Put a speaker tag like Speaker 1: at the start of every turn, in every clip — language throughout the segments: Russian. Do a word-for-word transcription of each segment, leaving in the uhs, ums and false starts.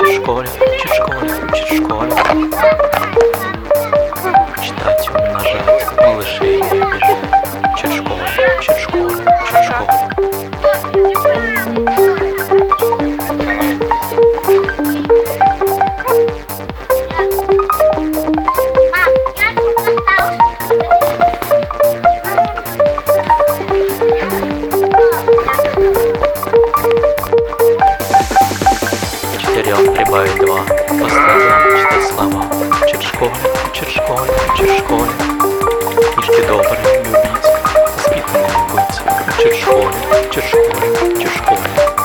Speaker 1: учит в школе, учит в школе, учит в школе. Читать, умножать, малышей не обижать. Учит в школе, учит в школе, учит в школе. Четырем прибавить два, по слогам читать слова. Учит в школе, учит в школе, учит в школе. Книжки добрые, любить, воспитанными быть. Учит в школе, учит в школе, учит в школе.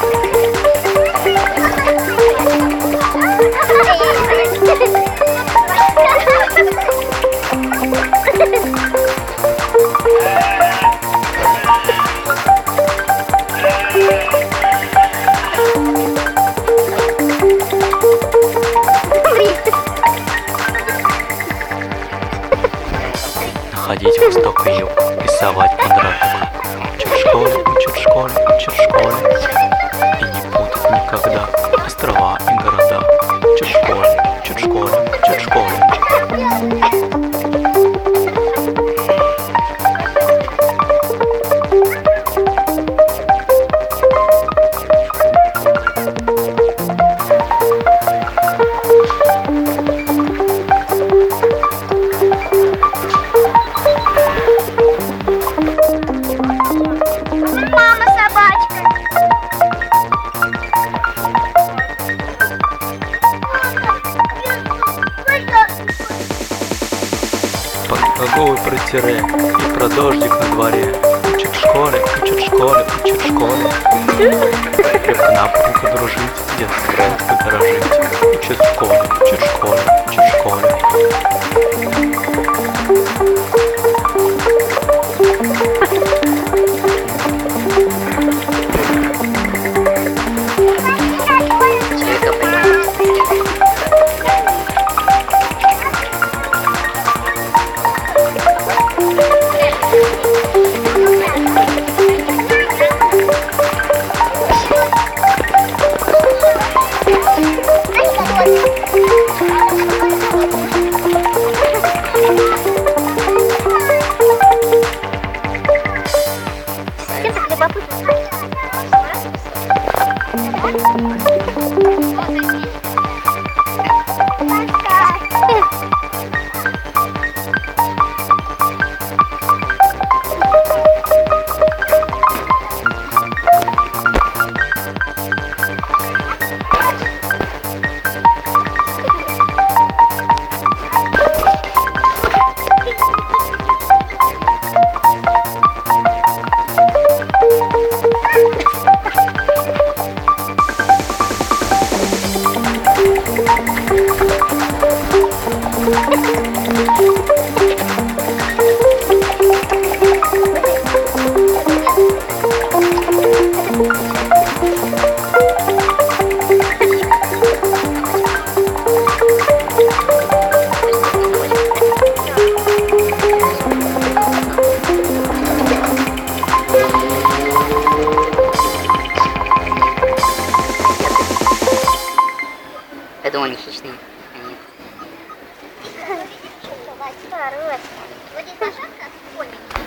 Speaker 1: Ходить в восток и юг, рисовать квадратик. Учит в школе, учит в школе, учит в школе. И не путать никогда острова и города. Учит в школе, учит в школе, учит в школе. Глаголы про тире и про дождик на дворе. Учит в школе, учит в школе, учит в школе. Крепко-накрепко дружить, детство крепко дорожить. Учит в школе, учит в школе, учит в школе.
Speaker 2: Я думаю, они хищные.